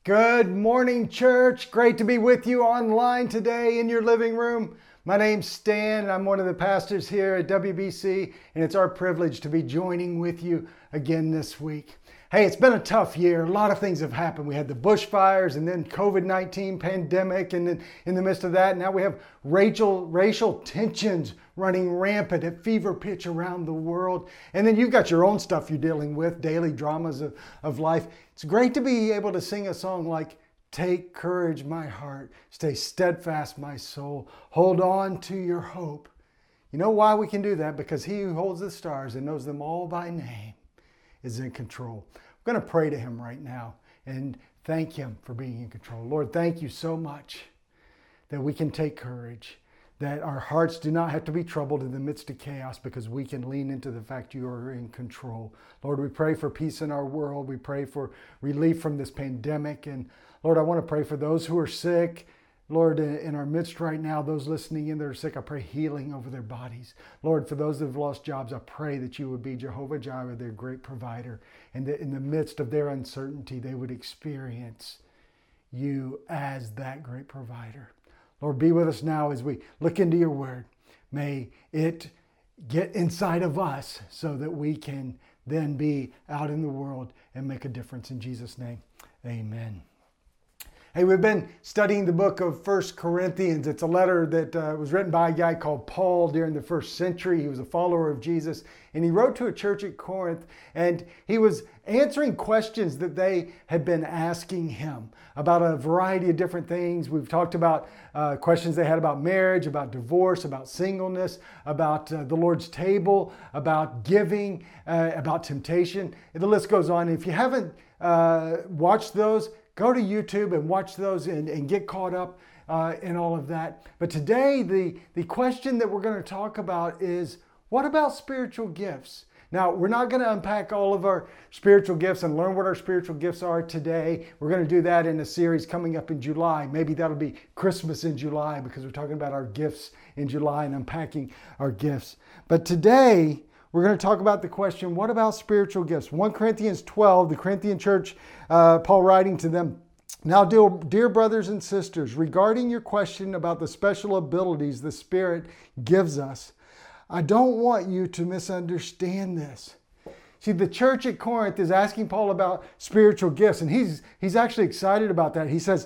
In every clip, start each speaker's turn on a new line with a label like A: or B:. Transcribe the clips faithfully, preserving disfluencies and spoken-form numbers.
A: Good morning, church. Great to be with you online today in your living room. My name's Stan, and I'm one of the pastors here at W B C, and it's our privilege to be joining with you again this week. Hey, it's been a tough year. A lot of things have happened. We had the bushfires and then covid nineteen pandemic, and then in the midst of that, now we have racial, racial tensions running rampant at fever pitch around the world. And then you've got your own stuff you're dealing with, daily dramas of, of life. It's great to be able to sing a song like, "Take courage, my heart. Stay steadfast, my soul. Hold on to your hope." You know why we can do that? Because he who holds the stars and knows them all by name is in control. I'm going to pray to him right now and thank him for being in control. Lord, thank you so much that we can take courage, that our hearts do not have to be troubled in the midst of chaos because we can lean into the fact you are in control. Lord, we pray for peace in our world. We pray for relief from this pandemic. And Lord, I want to pray for those who are sick. Lord, in our midst right now, those listening in that are sick, I pray healing over their bodies. Lord, for those that have lost jobs, I pray that you would be Jehovah Jireh, their great provider, and that in the midst of their uncertainty, they would experience you as that great provider. Lord, be with us now as we look into your word. May it get inside of us so that we can then be out in the world and make a difference. In Jesus' name, amen. Hey, we've been studying the book of First Corinthians. It's a letter that uh, was written by a guy called Paul during the first century. He was a follower of Jesus, and he wrote to a church at Corinth, and he was answering questions that they had been asking him about a variety of different things. We've talked about uh, questions they had about marriage, about divorce, about singleness, about uh, the Lord's table, about giving, uh, about temptation. The list goes on. If you haven't uh, watched those, go to YouTube and watch those and, and get caught up uh, in all of that. But today, the, the question that we're going to talk about is, what about spiritual gifts? Now, we're not going to unpack all of our spiritual gifts and learn what our spiritual gifts are today. We're going to do that in a series coming up in July. Maybe that'll be Christmas in July because we're talking about our gifts in July and unpacking our gifts. But today, we're going to talk about the question, what about spiritual gifts? First Corinthians twelve, the Corinthian church, uh, Paul writing to them, "Now, dear, dear brothers and sisters, regarding your question about the special abilities the Spirit gives us, I don't want you to misunderstand this." See, the church at Corinth is asking Paul about spiritual gifts, and he's, he's actually excited about that. He says,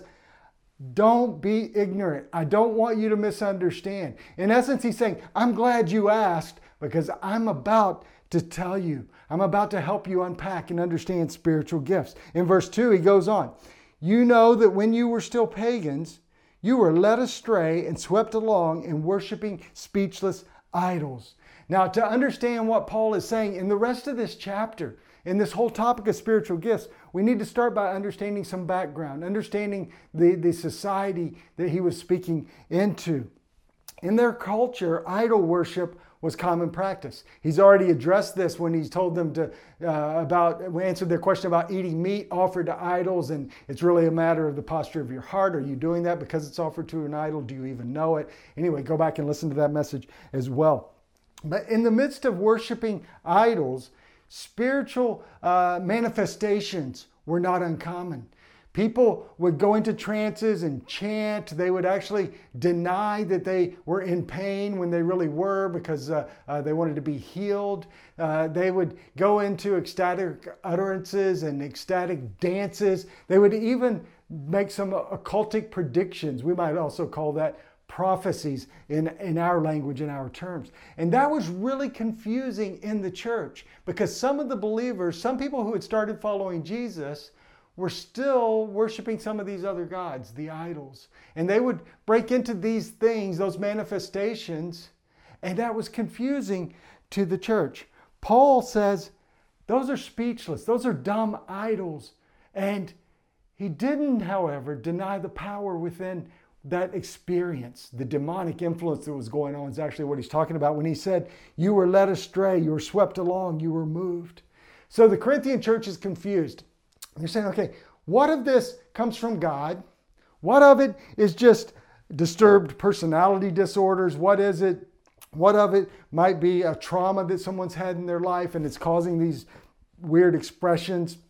A: don't be ignorant. I don't want you to misunderstand. In essence, he's saying, I'm glad you asked, because I'm about to tell you. I'm about to help you unpack and understand spiritual gifts. In verse two, he goes on. You know that when you were still pagans, you were led astray and swept along in worshiping speechless idols. Now, to understand what Paul is saying in the rest of this chapter, in this whole topic of spiritual gifts, we need to start by understanding some background, understanding the, the society that he was speaking into. In their culture, idol worship was common practice. He's already addressed this when he's told them to uh, about, we answered their question about eating meat offered to idols, and it's really a matter of the posture of your heart. Are you doing that because it's offered to an idol? Do you even know it? Anyway, go back and listen to that message as well. But in the midst of worshiping idols, spiritual uh, manifestations were not uncommon. People would go into trances and chant. They would actually deny that they were in pain when they really were because uh, uh, they wanted to be healed. Uh, they would go into ecstatic utterances and ecstatic dances. They would even make some occultic predictions. We might also call that prophecies in, in our language, in our terms. And that was really confusing in the church because some of the believers, some people who had started following Jesus, were still worshiping some of these other gods, the idols. And they would break into these things, those manifestations, and that was confusing to the church. Paul says, those are speechless, those are dumb idols. And he didn't, however, deny the power within that experience. The demonic influence that was going on is actually what he's talking about when he said, you were led astray, you were swept along, you were moved. So the Corinthian church is confused. They're saying, okay, what of this comes from God? What of it is just disturbed personality disorders? What is it? What of it might be a trauma that someone's had in their life and it's causing these weird expressions?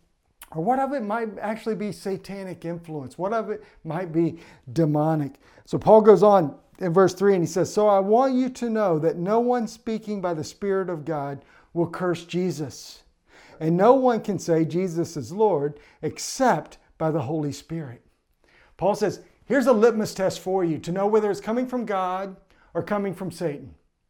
A: Or what of it might actually be satanic influence? What of it might be demonic? So Paul goes on in verse three and he says, so I want you to know that no one speaking by the Spirit of God will curse Jesus. And no one can say Jesus is Lord except by the Holy Spirit. Paul says, here's a litmus test for you to know whether it's coming from God or coming from Satan.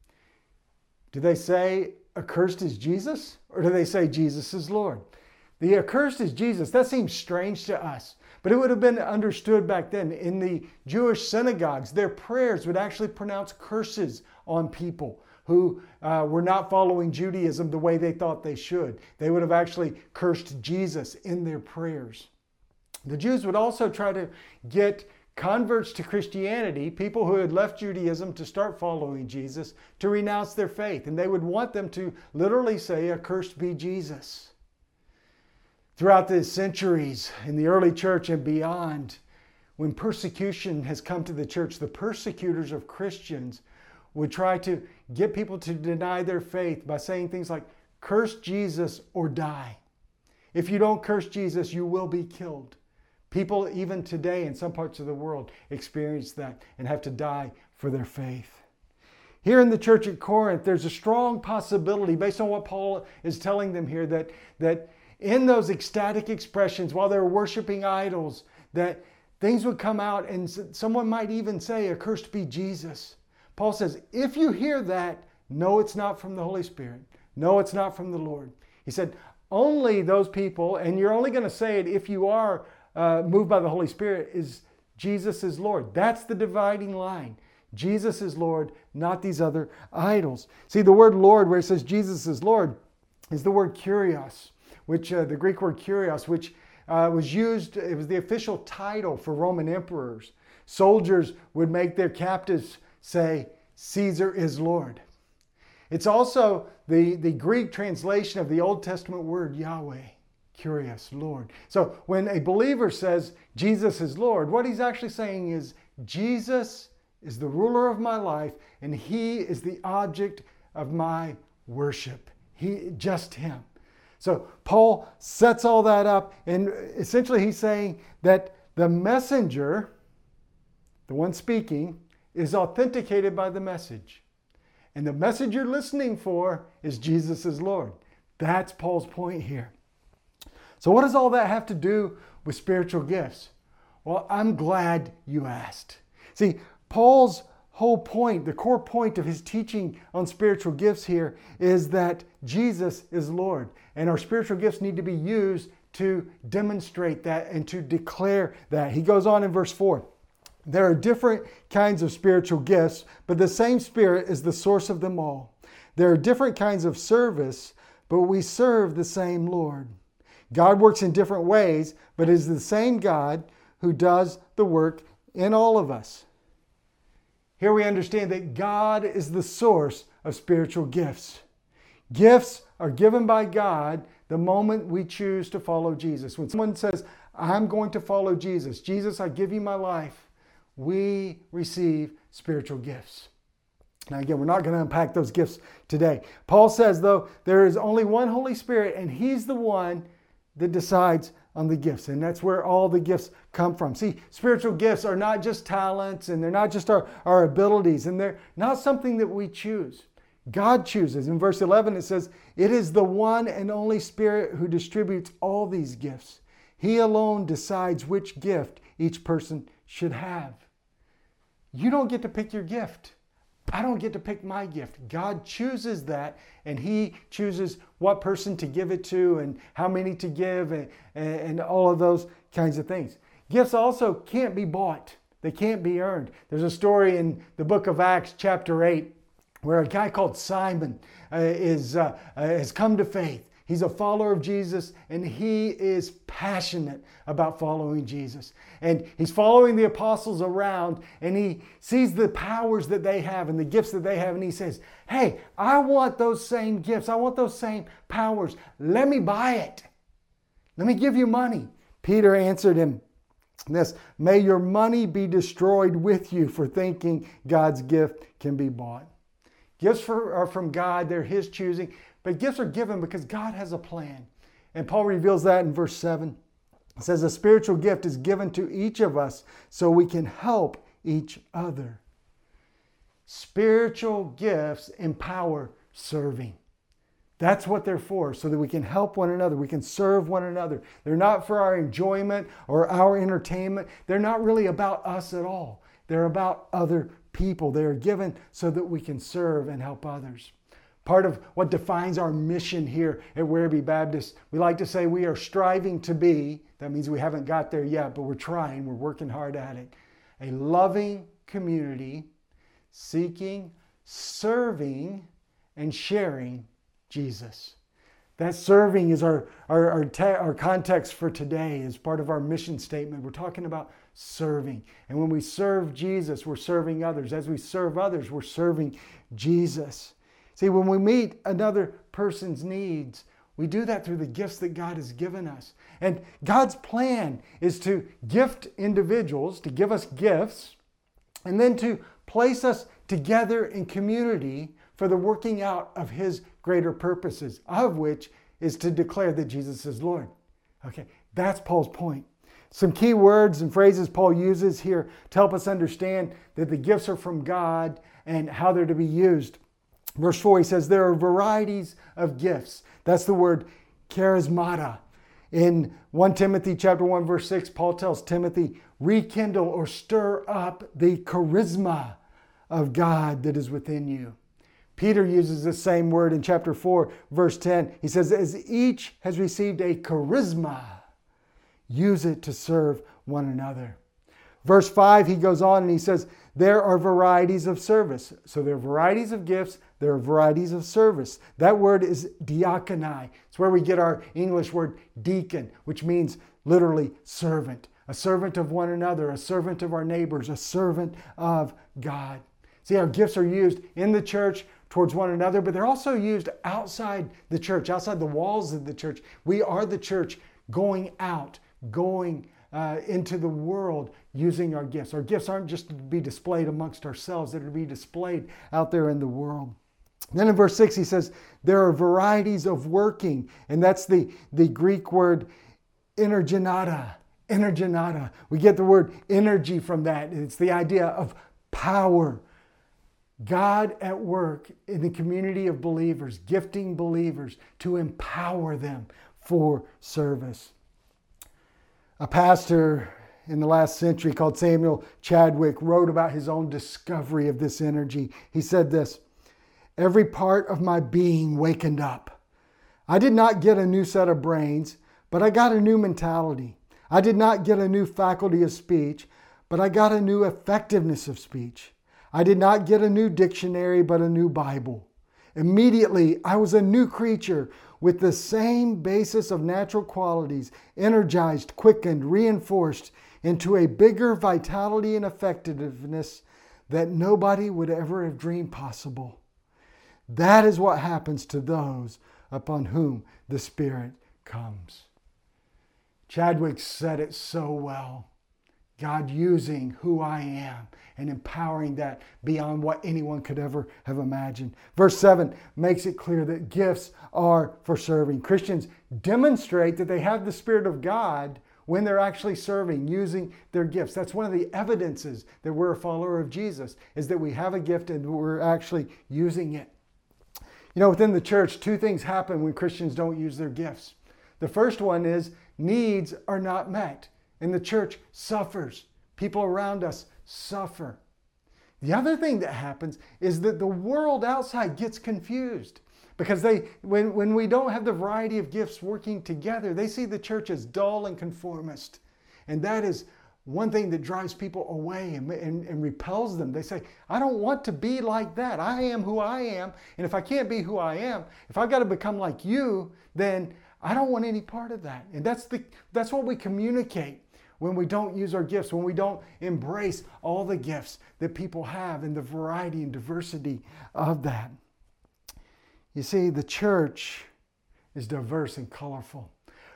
A: Do they say accursed is Jesus, or do they say Jesus is Lord? The accursed is Jesus. That seems strange to us, but it would have been understood back then. In the Jewish synagogues, their prayers would actually pronounce curses on people who uh, were not following Judaism the way they thought they should. They would have actually cursed Jesus in their prayers. The Jews would also try to get converts to Christianity, people who had left Judaism to start following Jesus, to renounce their faith. And they would want them to literally say, accursed be Jesus. Throughout the centuries in the early church and beyond, when persecution has come to the church, the persecutors of Christians would try to get people to deny their faith by saying things like, curse Jesus or die. If you don't curse Jesus, you will be killed. People even today in some parts of the world experience that and have to die for their faith. Here in the church at Corinth, there's a strong possibility, based on what Paul is telling them here, that, that in those ecstatic expressions, while they're worshiping idols, that things would come out and someone might even say, accursed be Jesus. Paul says, if you hear that, no, it's not from the Holy Spirit. No, it's not from the Lord. He said, only those people, and you're only going to say it if you are uh, moved by the Holy Spirit, is Jesus is Lord. That's the dividing line. Jesus is Lord, not these other idols. See, the word Lord, where it says Jesus is Lord, is the word kurios, which uh, the Greek word kurios, which uh, was used, it was the official title for Roman emperors. Soldiers would make their captives say, Caesar is Lord. It's also the, the Greek translation of the Old Testament word Yahweh, kurios, Lord. So when a believer says Jesus is Lord, what he's actually saying is Jesus is the ruler of my life and he is the object of my worship. He, just him. So Paul sets all that up, and essentially he's saying that the messenger, the one speaking, is authenticated by the message. And the message you're listening for is Jesus is Lord. That's Paul's point here. So what does all that have to do with spiritual gifts? Well, I'm glad you asked. See, Paul's whole point, the core point of his teaching on spiritual gifts here is that Jesus is Lord. And our spiritual gifts need to be used to demonstrate that and to declare that. He goes on in verse four. There are different kinds of spiritual gifts, but the same Spirit is the source of them all. There are different kinds of service, but we serve the same Lord. God works in different ways, but it is the same God who does the work in all of us. Here we understand that God is the source of spiritual gifts. Gifts are given by God the moment we choose to follow Jesus. When someone says, I'm going to follow Jesus, Jesus, I give you my life, we receive spiritual gifts. Now again, we're not going to unpack those gifts today. Paul says, though, there is only one Holy Spirit, and he's the one that decides on the gifts. And that's where all the gifts come from. See, spiritual gifts are not just talents, and they're not just our, our abilities, and they're not something that we choose. God chooses. In verse eleven, it says, it is the one and only Spirit who distributes all these gifts. He alone decides which gift each person should have. You don't get to pick your gift. I don't get to pick my gift. God chooses that, and he chooses what person to give it to and how many to give and, and all of those kinds of things. Gifts also can't be bought. They can't be earned. There's a story in the book of Acts chapter eight where a guy called Simon uh, is uh, uh, has come to faith. He's a follower of Jesus, and he is passionate about following Jesus. And he's following the apostles around, and he sees the powers that they have and the gifts that they have, and he says, hey, I want those same gifts. I want those same powers. Let me buy it. Let me give you money. Peter answered him this, may your money be destroyed with you for thinking God's gift can be bought. Gifts for, are from God. They're his choosing. But gifts are given because God has a plan. And Paul reveals that in verse seven. It says, a spiritual gift is given to each of us so we can help each other. Spiritual gifts empower serving. That's what they're for, so that we can help one another. We can serve one another. They're not for our enjoyment or our entertainment. They're not really about us at all. They're about other people. They are given so that we can serve and help others. Part of what defines our mission here at Werribee Baptist, we like to say we are striving to be, that means we haven't got there yet, but we're trying, we're working hard at it, a loving community seeking, serving, and sharing Jesus. That serving is our, our, our, te- our context for today as part of our mission statement. We're talking about serving. And when we serve Jesus, we're serving others. As we serve others, we're serving Jesus. See, when we meet another person's needs, we do that through the gifts that God has given us. And God's plan is to gift individuals, to give us gifts, and then to place us together in community for the working out of His greater purposes, of which is to declare that Jesus is Lord. Okay, that's Paul's point. Some key words and phrases Paul uses here to help us understand that the gifts are from God and how they're to be used. Verse four, he says, there are varieties of gifts. That's the word charismata. In First Timothy chapter one, verse six, Paul tells Timothy, rekindle or stir up the charisma of God that is within you. Peter uses the same word in chapter four, verse ten. He says, as each has received a charisma, use it to serve one another. Verse five, he goes on and he says, there are varieties of service. So there are varieties of gifts, there are varieties of service. That word is diakonai. It's where we get our English word deacon, which means literally servant. A servant of one another, a servant of our neighbors, a servant of God. See, our gifts are used in the church towards one another, but they're also used outside the church, outside the walls of the church. We are the church going out, going uh, into the world using our gifts. Our gifts aren't just to be displayed amongst ourselves, they're to be displayed out there in the world. Then in verse six, he says, there are varieties of working, and that's the, the Greek word energenata. Energenata. We get the word energy from that. It's the idea of power. God at work in the community of believers, gifting believers to empower them for service. A pastor in the last century called Samuel Chadwick wrote about his own discovery of this energy. He said this, every part of my being wakened up. I did not get a new set of brains, but I got a new mentality. I did not get a new faculty of speech, but I got a new effectiveness of speech. I did not get a new dictionary, but a new Bible. Immediately, I was a new creature with the same basis of natural qualities, energized, quickened, reinforced into a bigger vitality and effectiveness that nobody would ever have dreamed possible. That is what happens to those upon whom the Spirit comes. Chadwick said it so well. God using who I am and empowering that beyond what anyone could ever have imagined. Verse seven makes it clear that gifts are for serving. Christians demonstrate that they have the Spirit of God when they're actually serving, using their gifts. That's one of the evidences that we're a follower of Jesus, is that we have a gift and we're actually using it. You know, within the church, two things happen when Christians don't use their gifts. The first one is needs are not met, and the church suffers. People around us suffer. The other thing that happens is that the world outside gets confused, because they, when, when we don't have the variety of gifts working together, they see the church as dull and conformist. And that is one thing that drives people away and, and, and repels them. They say, I don't want to be like that. I am who I am. And if I can't be who I am, if I've got to become like you, then I don't want any part of that. And that's the that's what we communicate when we don't use our gifts, when we don't embrace all the gifts that people have and the variety and diversity of that. You see, the church is diverse and colorful.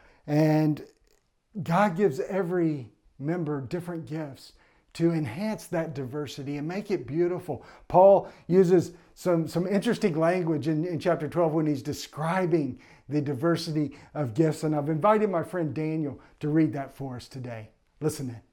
A: And God gives every member different gifts to enhance that diversity and make it beautiful. Paul uses some, some interesting language in, in chapter twelve when he's describing the diversity of gifts. And I've invited my friend Daniel to read that for us today. Listen in.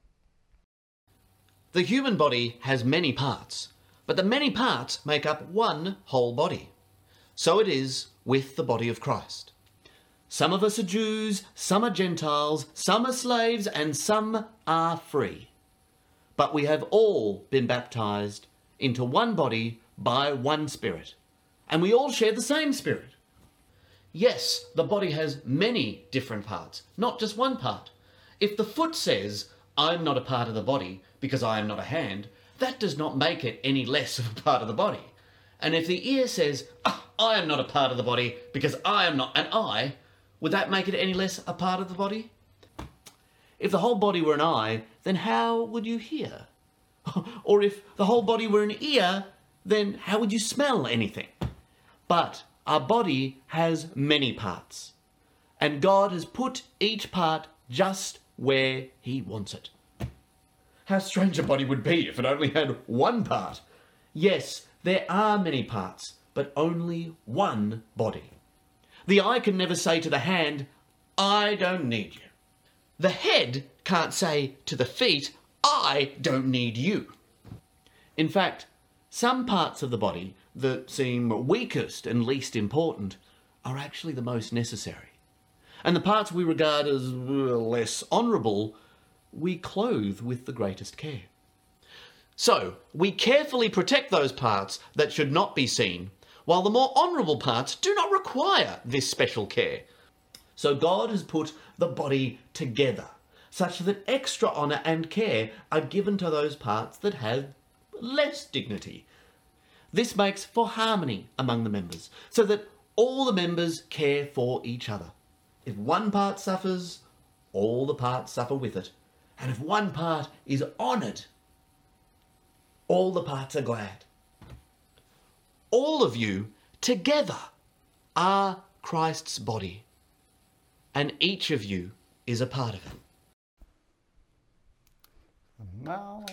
B: The human body has many parts, but the many parts make up one whole body. So it is with the body of Christ. Some of us are Jews, some are Gentiles, some are slaves, and some are free. But we have all been baptized into one body by one Spirit, and we all share the same Spirit. Yes, the body has many different parts, not just one part. If the foot says, I'm not a part of the body because I am not a hand, that does not make it any less of a part of the body. And if the ear says, oh, I am not a part of the body because I am not an eye, would that make it any less a part of the body? If the whole body were an eye, then how would you hear? Or if the whole body were an ear, then how would you smell anything? But our body has many parts, and God has put each part just where he wants it. How strange a body would be if it only had one part. Yes, there are many parts, but only one body. The eye can never say to the hand, I don't need you. The head can't say to the feet, I don't need you. In fact, some parts of the body that seem weakest and least important are actually the most necessary. And the parts we regard as less honourable, we clothe with the greatest care. So, we carefully protect those parts that should not be seen, while the more honourable parts do not require this special care. So God has put the body together, such that extra honour and care are given to those parts that have less dignity. This makes for harmony among the members, so that all the members care for each other. If one part suffers, all the parts suffer with it. And if one part is honoured, all the parts are glad. All of you together are Christ's body, and each of you is a part of it.
A: The mouth.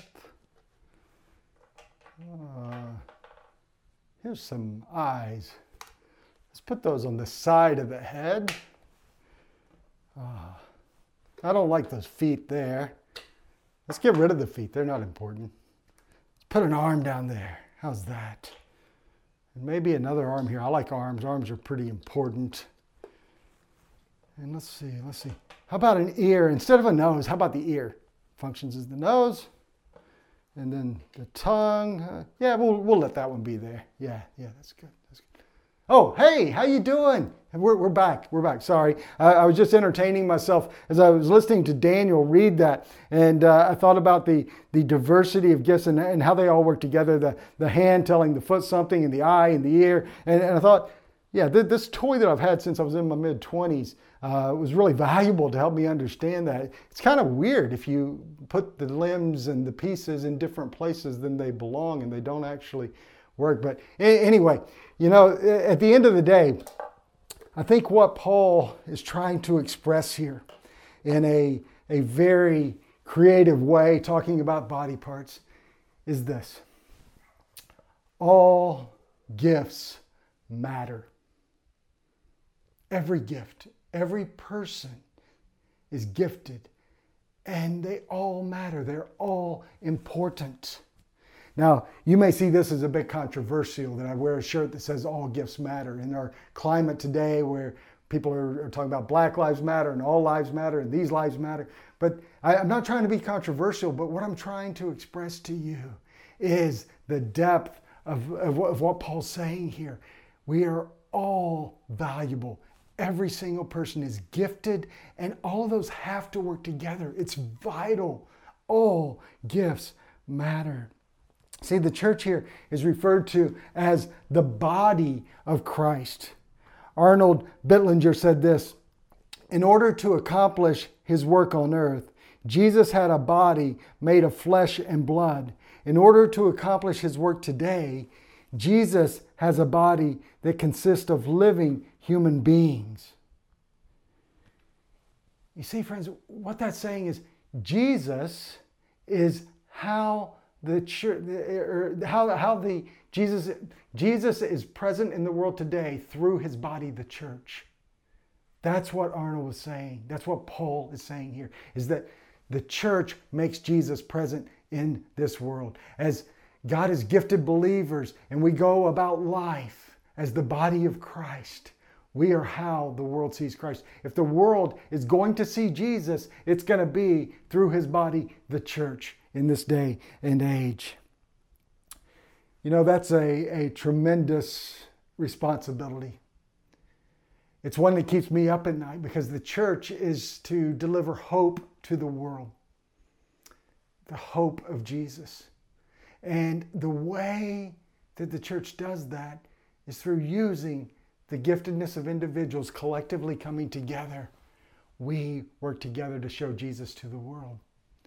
A: Uh, here's some eyes. Let's put those on the side of the head. Uh, I don't like those feet there. Let's get rid of the feet. They're not important. Let's put an arm down there. How's that? And maybe another arm here. I like arms. Arms are pretty important. And let's see, let's see. How about an ear? Instead of a nose, how about the ear? Functions as the nose. And then the tongue. Uh, yeah, we'll, we'll let that one be there. Yeah, yeah, that's good. That's good. Oh, hey, how you doing? We're, we're back. We're back. Sorry. I, I was just entertaining myself as I was listening to Daniel read that. And uh, I thought about the, the diversity of gifts and, and how they all work together. The, the hand telling the foot something, and the eye and the ear. And, and I thought, yeah, th- this toy that I've had since I was in my mid-twenties uh, was really valuable to help me understand that. It's kind of weird if you put the limbs and the pieces in different places than they belong and they don't actually work. But anyway, you know, at the end of the day, I think what Paul is trying to express here in a, a very creative way, talking about body parts, is this. All gifts matter. Every gift, every person is gifted, and they all matter. They're all important. Now, you may see this as a bit controversial that I wear a shirt that says all gifts matter. In our climate today where people are, are talking about Black Lives Matter and all lives matter and these lives matter. But I, I'm not trying to be controversial, but what I'm trying to express to you is the depth of, of, of what Paul's saying here. We are all valuable. Every single person is gifted, and all of those have to work together. It's vital. All gifts matter. See, the church here is referred to as the body of Christ. Arnold Bitlinger said this, in order to accomplish his work on earth, Jesus had a body made of flesh and blood. In order to accomplish his work today, Jesus has a body that consists of living human beings. You see, friends, what that's saying is Jesus is how the church, or how, how the Jesus, Jesus is present in the world today through his body, the church. That's what Arnold was saying. That's what Paul is saying here, is that the church makes Jesus present in this world. As God has gifted believers and we go about life as the body of Christ, we are how the world sees Christ. If the world is going to see Jesus, it's going to be through his body, the church, in this day and age. You know, that's a, a tremendous responsibility. It's one that keeps me up at night because the church is to deliver hope to the world. The hope of Jesus. And the way that the church does that is through using the giftedness of individuals collectively coming together. We work together to show Jesus to the world.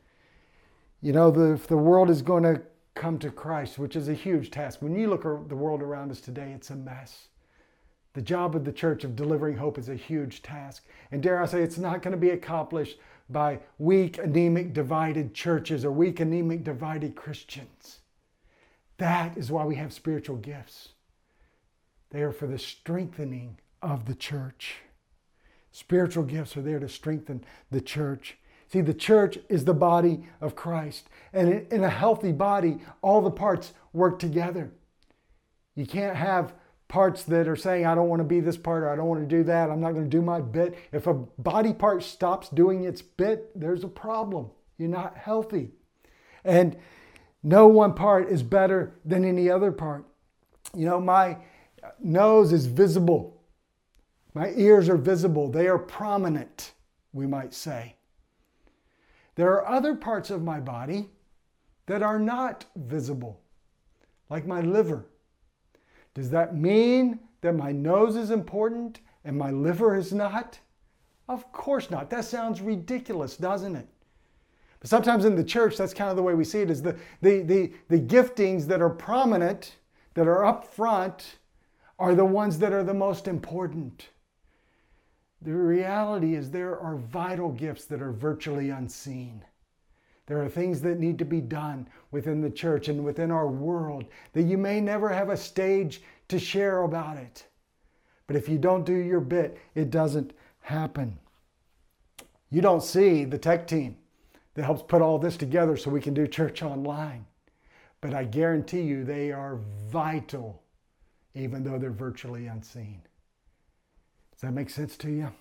A: You know, the, if the world is going to come to Christ, which is a huge task. When you look at the world around us today, it's a mess. The job of the church of delivering hope is a huge task. And dare I say, it's not going to be accomplished by weak, anemic, divided churches or weak, anemic, divided Christians. That is why we have spiritual gifts. They are for the strengthening of the church. Spiritual gifts are there to strengthen the church. See, the church is the body of Christ. And in a healthy body, all the parts work together. You can't have parts that are saying, I don't want to be this part or I don't want to do that. I'm not going to do my bit. If a body part stops doing its bit, there's a problem. You're not healthy. And no one part is better than any other part. You know, my nose is visible. My ears are visible. They are prominent, we might say. There are other parts of my body that are not visible, like my liver. Does that mean that my nose is important and my liver is not? Of course not. That sounds ridiculous, doesn't it? But sometimes in the church, that's kind of the way we see it, is the, the, the, the giftings that are prominent, that are up front, are the ones that are the most important. The reality is there are vital gifts that are virtually unseen. There are things that need to be done within the church and within our world that you may never have a stage to share about it. But if you don't do your bit, it doesn't happen. You don't see the tech team that helps put all this together so we can do church online. But I guarantee you they are vital, even though they're virtually unseen. Does that make sense to you?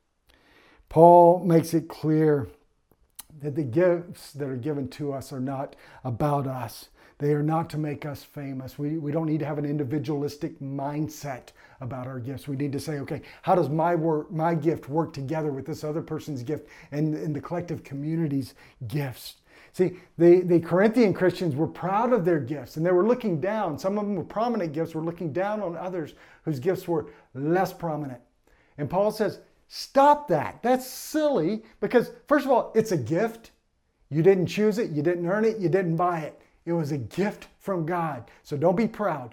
A: Paul makes it clear that the gifts that are given to us are not about us. They are not to make us famous. We, we don't need to have an individualistic mindset about our gifts. We need to say, okay, how does my work, my gift work together with this other person's gift and, and the collective community's gifts? See, the, the Corinthian Christians were proud of their gifts and they were looking down. Some of them were prominent gifts, were looking down on others whose gifts were less prominent. And Paul says, stop that. That's silly because, first of all, it's a gift. You didn't choose it. You didn't earn it. You didn't buy it. It was a gift from God. So don't be proud.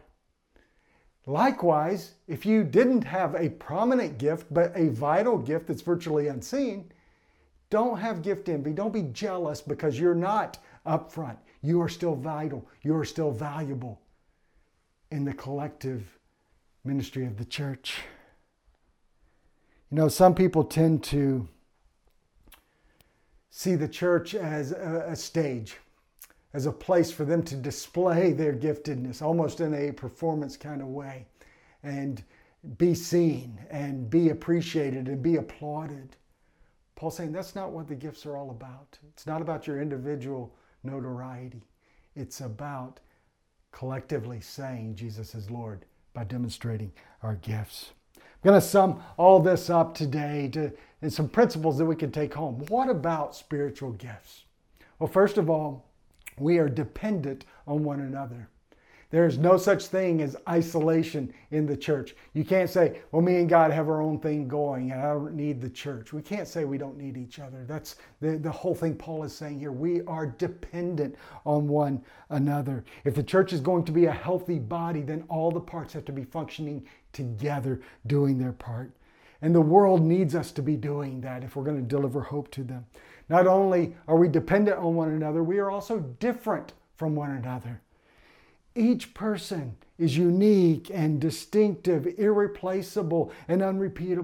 A: Likewise, if you didn't have a prominent gift, but a vital gift that's virtually unseen, don't have gift envy. Don't be jealous because you're not up front. You are still vital. You are still valuable in the collective ministry of the church. You know, some people tend to see the church as a, a stage, as a place for them to display their giftedness, almost in a performance kind of way, and be seen and be appreciated and be applauded. Paul's saying that's not what the gifts are all about. It's not about your individual notoriety. It's about collectively saying Jesus is Lord by demonstrating our gifts. I'm going to sum all this up today to in some principles that we can take home. What about spiritual gifts? Well, first of all, we are dependent on one another. There is no such thing as isolation in the church. You can't say, well, me and God have our own thing going and I don't need the church. We can't say we don't need each other. That's the, the whole thing Paul is saying here. We are dependent on one another. If the church is going to be a healthy body, then all the parts have to be functioning together, doing their part. And the world needs us to be doing that if we're going to deliver hope to them. Not only are we dependent on one another, we are also different from one another. Each person is unique and distinctive, irreplaceable and unrepeatable.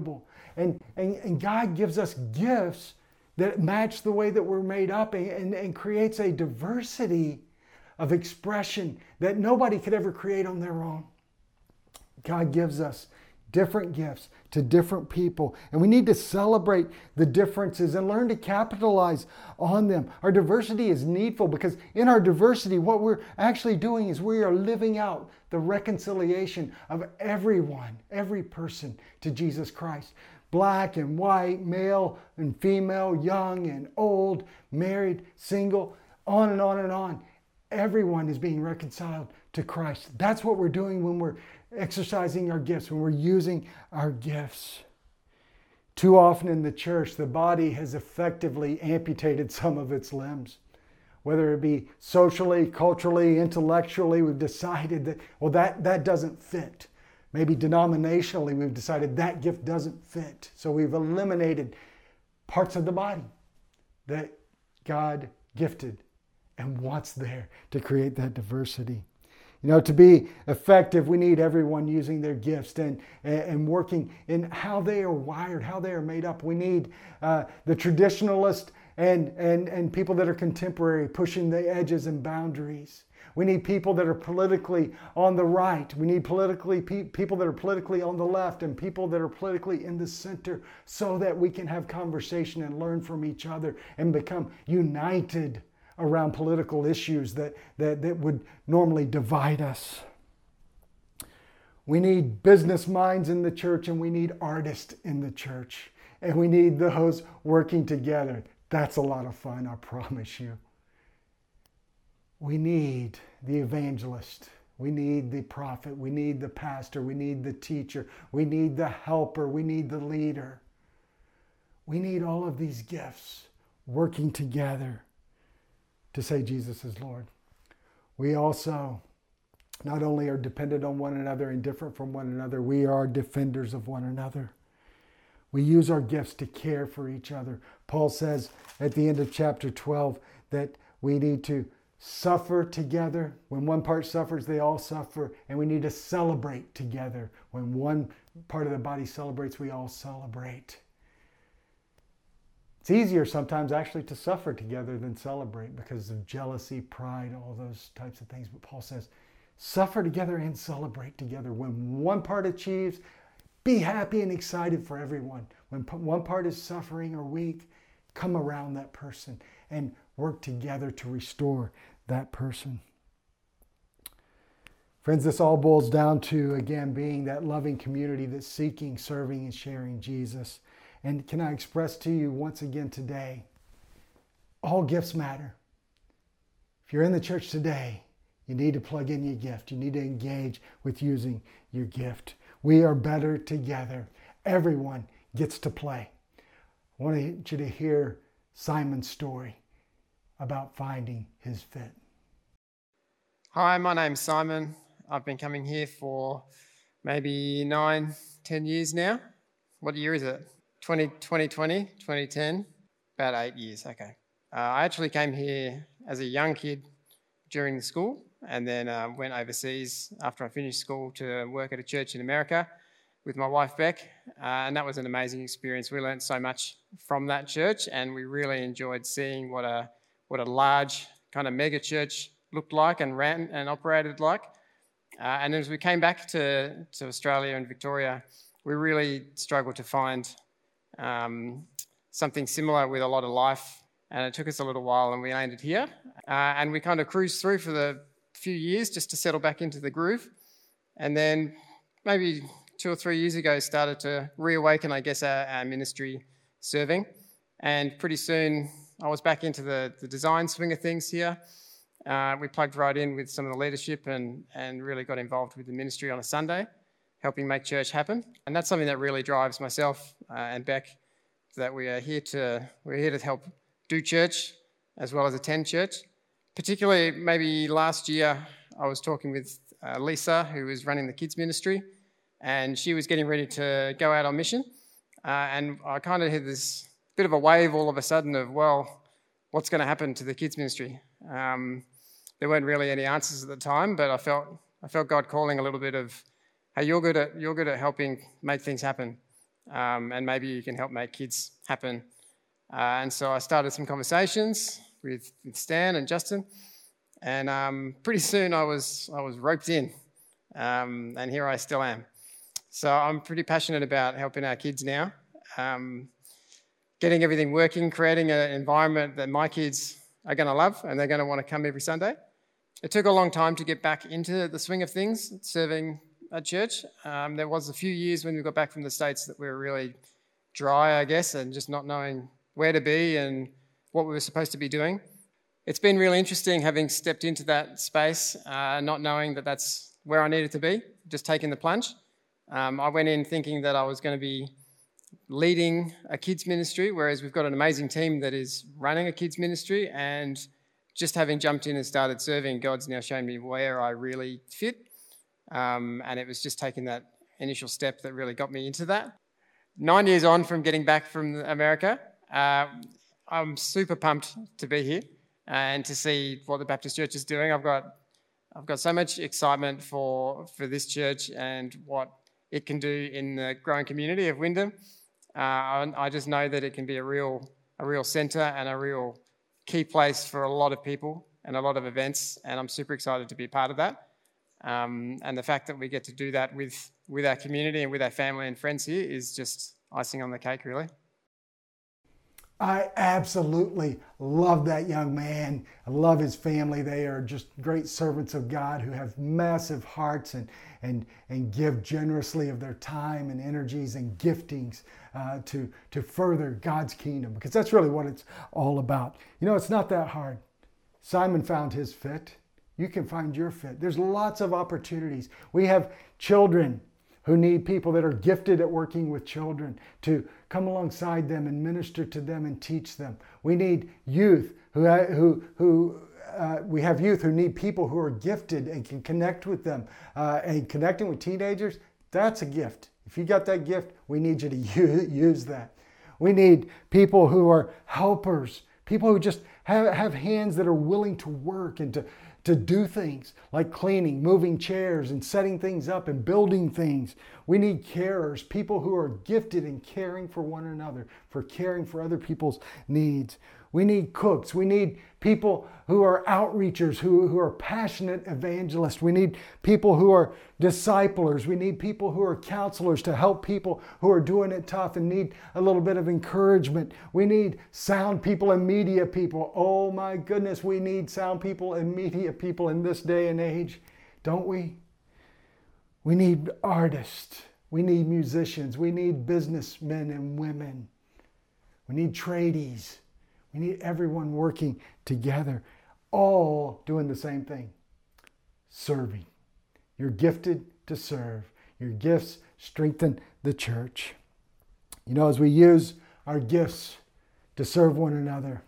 A: And, and, and God gives us gifts that match the way that we're made up and, and, and creates a diversity of expression that nobody could ever create on their own. God gives us different gifts to different people, and we need to celebrate the differences and learn to capitalize on them. Our diversity is needful because in our diversity, what we're actually doing is we are living out the reconciliation of everyone, every person to Jesus Christ. Black and white, male and female, young and old, married, single, on and on and on. Everyone is being reconciled to Christ. That's what we're doing when we're exercising our gifts, when we're using our gifts. Too often in the church, the body has effectively amputated some of its limbs. Whether it be socially, culturally, intellectually, we've decided that, well, that, that doesn't fit. Maybe denominationally, we've decided that gift doesn't fit. So we've eliminated parts of the body that God gifted and wants there to create that diversity. You know, to be effective, we need everyone using their gifts and, and working in how they are wired, how they are made up. We need uh, the traditionalist and, and, and people that are contemporary, pushing the edges and boundaries. We need people that are politically on the right. We need politically pe- people that are politically on the left and people that are politically in the center so that we can have conversation and learn from each other and become united around political issues that, that, that would normally divide us. We need business minds in the church and we need artists in the church. And we need those working together. That's a lot of fun, I promise you. We need the evangelist. We need the prophet. We need the pastor. We need the teacher. We need the helper. We need the leader. We need all of these gifts working together to say Jesus is Lord. We also not only are dependent on one another and different from one another, we are defenders of one another. We use our gifts to care for each other. Paul says at the end of chapter twelve that we need to suffer together. When one part suffers, they all suffer. And we need to celebrate together. When one part of the body celebrates, we all celebrate. It's easier sometimes actually to suffer together than celebrate because of jealousy, pride, all those types of things. But Paul says, suffer together and celebrate together. When one part achieves, be happy and excited for everyone. When one part is suffering or weak, come around that person and work together to restore that person. Friends, this all boils down to, again, being that loving community that's seeking, serving, and sharing Jesus. And can I express to you once again today, all gifts matter. If you're in the church today, you need to plug in your gift. You need to engage with using your gift. We are better together. Everyone gets to play. I want you to hear Simon's story about finding his fit.
C: Hi, my name's Simon. I've been coming here for maybe nine, ten years now. What year is it? twenty twenty, twenty ten? About eight years, okay. Uh, I actually came here as a young kid during the school and then uh, went overseas after I finished school to work at a church in America with my wife Beck, uh, and that was an amazing experience. We learned so much from that church and we really enjoyed seeing what a what a large kind of mega church looked like and ran and operated like. Uh, and as we came back to, to Australia and Victoria, we really struggled to find um, something similar with a lot of life, and it took us a little while and we landed here. Uh, and we kind of cruised through for the few years just to settle back into the groove. And then maybe two or three years ago started to reawaken, I guess, our, our ministry serving. And pretty soon I was back into the, the design swing of things here. Uh, we plugged right in with some of the leadership and, and really got involved with the ministry on a Sunday, helping make church happen. And that's something that really drives myself uh, and Beck, that we are here to we're here to help do church as well as attend church. Particularly maybe last year, I was talking with uh, Lisa, who was running the kids ministry, and she was getting ready to go out on mission. Uh, and I kind of had this bit of a wave all of a sudden of, well, what's going to happen to the kids ministry? Um, there weren't really any answers at the time, but I felt I felt God calling a little bit of, hey, you're good at you're good at helping make things happen. um, and maybe you can help make kids happen. Uh, and so I started some conversations with, with Stan and Justin, and um, pretty soon I was I was roped in, um, and here I still am. So I'm pretty passionate about helping our kids now, um, getting everything working, creating an environment that my kids are going to love and they're going to want to come every Sunday. It took a long time to get back into the swing of things, serving at church. Um, there was a few years when we got back from the States that we were really dry, I guess, and just not knowing where to be and what we were supposed to be doing. It's been really interesting having stepped into that space, uh, not knowing that that's where I needed to be, just taking the plunge. Um, I went in thinking that I was going to be leading a kids ministry, whereas we've got an amazing team that is running a kids ministry, and just having jumped in and started serving, God's now shown me where I really fit, um, and it was just taking that initial step that really got me into that. Nine years on from getting back from America, uh, I'm super pumped to be here and to see what the Baptist Church is doing. I've got I've got so much excitement for for this church and what it can do in the growing community of Wyndham. Uh, I just know that it can be a real a real centre and a real key place for a lot of people and a lot of events, and I'm super excited to be a part of that. Um, and the fact that we get to do that with, with our community and with our family and friends here is just icing on the cake, really.
A: I absolutely love that young man. I love his family. They are just great servants of God who have massive hearts and and and give generously of their time and energies and giftings uh, to to further God's kingdom, because that's really what it's all about. You know, it's not that hard. Simon found his fit. You can find your fit. There's lots of opportunities. We have children who need people that are gifted at working with children to come alongside them and minister to them and teach them. We need youth who who who uh, we have youth who need people who are gifted and can connect with them. Uh, and connecting with teenagers, that's a gift. If you got that gift, we need you to use that. We need people who are helpers, people who just have, have hands that are willing to work and to to do things like cleaning, moving chairs, and setting things up and building things. We need carers, people who are gifted in caring for one another, for caring for other people's needs. We need cooks. We need people who are outreachers, who, who are passionate evangelists. We need people who are disciplers. We need people who are counselors to help people who are doing it tough and need a little bit of encouragement. We need sound people and media people. Oh my goodness, we need sound people and media people in this day and age, don't we? We need artists. We need musicians. We need businessmen and women. We need tradies. We need everyone working together, all doing the same thing, serving. You're gifted to serve. Your gifts strengthen the church. You know, as we use our gifts to serve one another,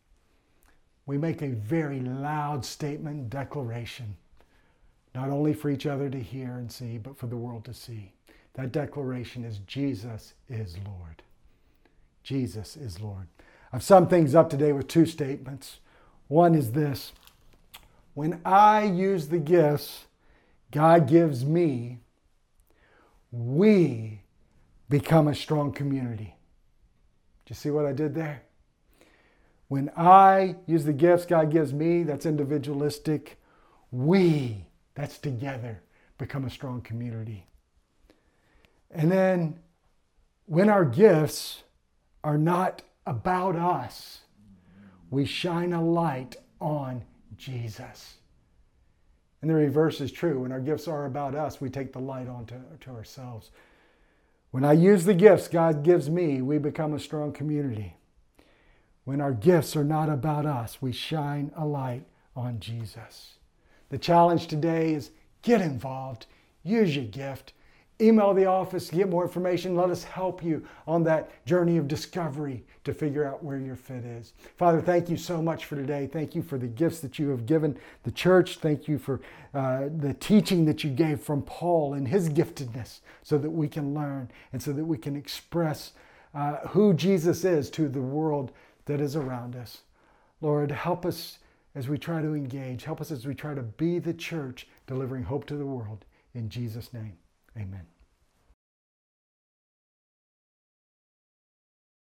A: we make a very loud statement and declaration, not only for each other to hear and see, but for the world to see. That declaration is Jesus is Lord. Jesus is Lord. I've summed things up today with two statements. One is this: when I use the gifts God gives me, we become a strong community. Did you see what I did there? When I use the gifts God gives me, that's individualistic. We, that's together, become a strong community. And then when our gifts are not about us, we shine a light on Jesus. And the reverse is true. When our gifts are about us, we take the light on to, to ourselves. When I use the gifts God gives me, we become a strong community. When our gifts are not about us, we shine a light on Jesus. The challenge today is get involved. Use your gift. Email the office to get more information. Let us help you on that journey of discovery to figure out where your fit is. Father, thank you so much for today. Thank you for the gifts that you have given the church. Thank you for uh, the teaching that you gave from Paul and his giftedness, so that we can learn and so that we can express uh, who Jesus is to the world that is around us. Lord, help us as we try to engage. Help us as we try to be the church delivering hope to the world. In Jesus' name. Amen.